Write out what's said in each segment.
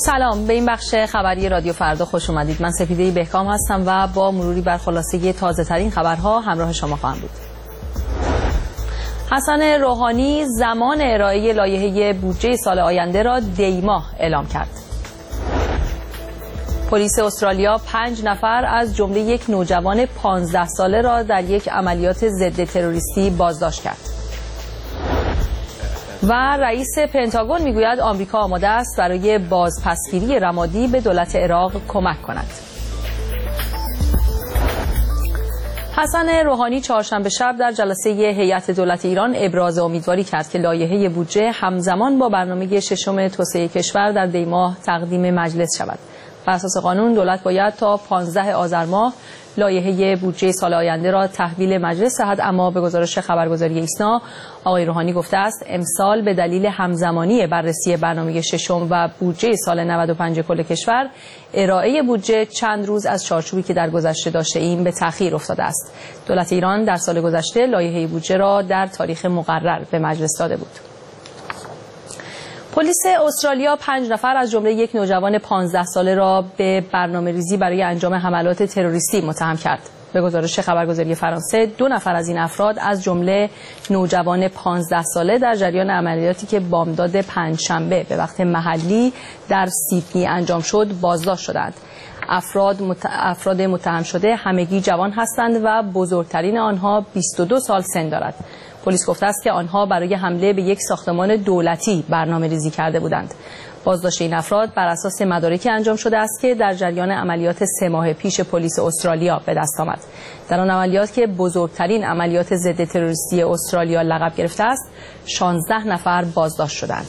سلام، به این بخش خبری رادیو فردا خوش اومدید. من سپیده بهکام هستم و با مروری بر خلاصه تازه ترین خبرها همراه شما خواهم بود. حسن روحانی زمان ارائه لایحه بودجه سال آینده را دی‌ماه اعلام کرد. پلیس استرالیا 5 نفر از جمله یک نوجوان 15 ساله را در یک عملیات ضد تروریستی بازداشت کرد. و رئیس پنتاگون میگوید آمریکا آماده است برای بازپسگیری رمادی به دولت عراق کمک کند. حسن روحانی چهارشنبه شب در جلسه هیئت دولت ایران ابراز امیدواری کرد که لایحه بودجه همزمان با برنامه ششم توسعه کشور در دی‌ماه تقدیم مجلس شود. بر اساس قانون دولت باید تا 15 آذر ماه لایحه بودجه سال آینده را تحویل مجلس دهد، اما به گزارش خبرگزاری ایسنا آقای روحانی گفته است امسال به دلیل همزمانی بررسی برنامه ششم و بودجه سال 95 کل کشور ارائه بودجه چند روز از چارچوبی که در گذشته داشته ایم به تأخیر افتاده است. دولت ایران در سال گذشته لایحه بودجه را در تاریخ مقرر به مجلس داده بود. پلیس استرالیا 5 نفر از جمله یک نوجوان 15 ساله را به برنامه‌ریزی برای انجام حملات تروریستی متهم کرد. به گزارش خبرگزاری فرانسه 2 نفر از این افراد از جمله نوجوان 15 ساله در جریان عملیاتی که بامداد پنجشنبه به وقت محلی در سیدنی انجام شد بازداشت شدند. افراد متهم شده همگی جوان هستند و بزرگترین آنها 22 سال سن دارد. پلیس گفته است که آنها برای حمله به یک ساختمان دولتی برنامه‌ریزی کرده بودند. بازداشت این افراد بر اساس مدارکی انجام شده است که در جریان عملیات 3 ماه پیش پلیس استرالیا به دست آمد. در آن عملیات که بزرگترین عملیات ضد تروریستی استرالیا لقب گرفته است، 16 نفر بازداشت شدند.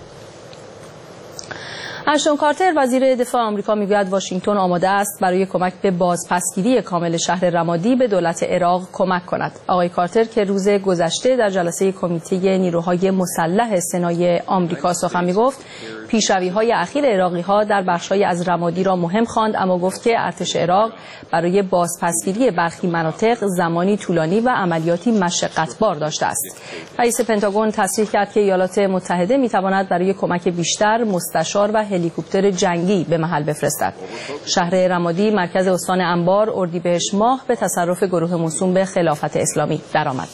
اشتون کارتر وزیر دفاع آمریکا میگوید واشنگتن آماده است برای کمک به بازپسگیری کامل شهر رمادی به دولت عراق کمک کند. آقای کارتر که روز گذشته در جلسه کمیته نیروهای مسلح سنای آمریکا سخن میگفت، پیشروی‌های اخیر عراقی‌ها در بخش‌های از رمادی را مهم خواند، اما گفت که ارتش عراق برای بازپسگیری برخی مناطق زمانی طولانی و عملیاتی مشقت‌بار داشته است. رئیس پنتاگون تصریح کرد که ایالات متحده می‌تواند برای کمک بیشتر مستشار و هلیکوپتر جنگی به محل بفرستد. شهر رمادی مرکز استان انبار اردیبهشت ماه به تصرف گروه موسوم به خلافت اسلامی درآمد.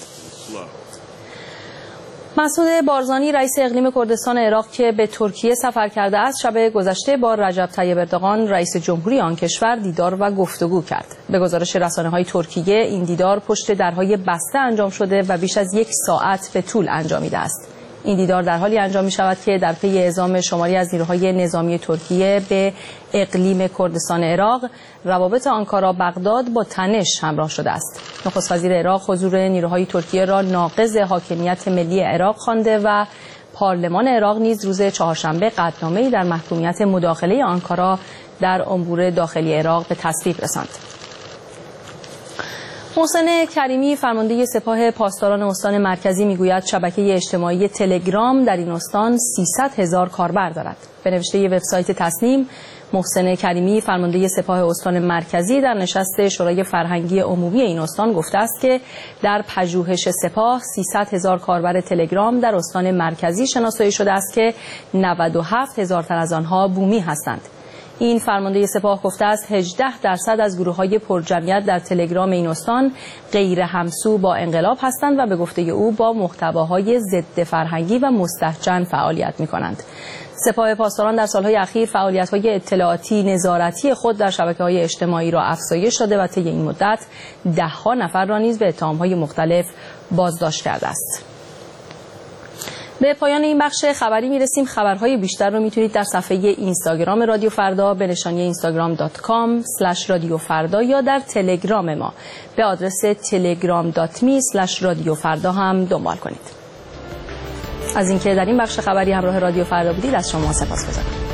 مسعود بارزانی رئیس اقلیم کردستان عراق که به ترکیه سفر کرده است، شب گذشته با رجب طیب اردوغان رئیس جمهوری آن کشور دیدار و گفتگو کرد. به گزارش رسانه‌های ترکیه این دیدار پشت درهای بسته انجام شده و بیش از 1 ساعت به طول انجامیده است. این دیدار در حالی انجام می شود که در پی اعزام شماری از نیروهای نظامی ترکیه به اقلیم کردستان عراق، روابط آنکارا بغداد با تنش همراه شده است. نخست وزیر عراق حضور نیروهای ترکیه را ناقض حاکمیت ملی عراق خوانده و پارلمان عراق نیز روز چهارشنبه قطعنامه‌ای در محکومیت مداخله آنکارا در امور داخلی عراق به تصویب رساند. محسن کریمی فرمانده سپاه پاسداران استان مرکزی میگوید شبکه اجتماعی تلگرام در این استان 300,000 کاربر دارد. به نوشته وبسایت تصنیم، محسن کریمی فرمانده سپاه استان مرکزی در نشست شورای فرهنگی عمومی این استان گفته است که در پژوهش سپاه 300,000 کاربر تلگرام در استان مرکزی شناسایی شده است که 97,000 تن از آنها بومی هستند. این فرمانده سپاه گفته است 18% از گروه‌های پرجمعیت در تلگرام این استان غیر همسو با انقلاب هستند و به گفته او با محتواهای ضد فرهنگی و مستهجن فعالیت می‌کنند. سپاه پاسداران در سالهای اخیر فعالیت‌های اطلاعاتی نظارتی خود در شبکه‌های اجتماعی را افزایش داده و طی این مدت ده‌ها نفر را نیز به اتهام‌های مختلف بازداشت کرده است. به پایان این بخش خبری میرسیم. خبرهای بیشتر رو میتونید در صفحه اینستاگرام رادیو فردا به نشانی instagram.com/رادیوفردا یا در تلگرام ما به آدرس telegram.me/رادیوفردا هم دنبال کنید. از اینکه در این بخش خبری همراه رادیو فردا بودید از شما سپاسگزارم.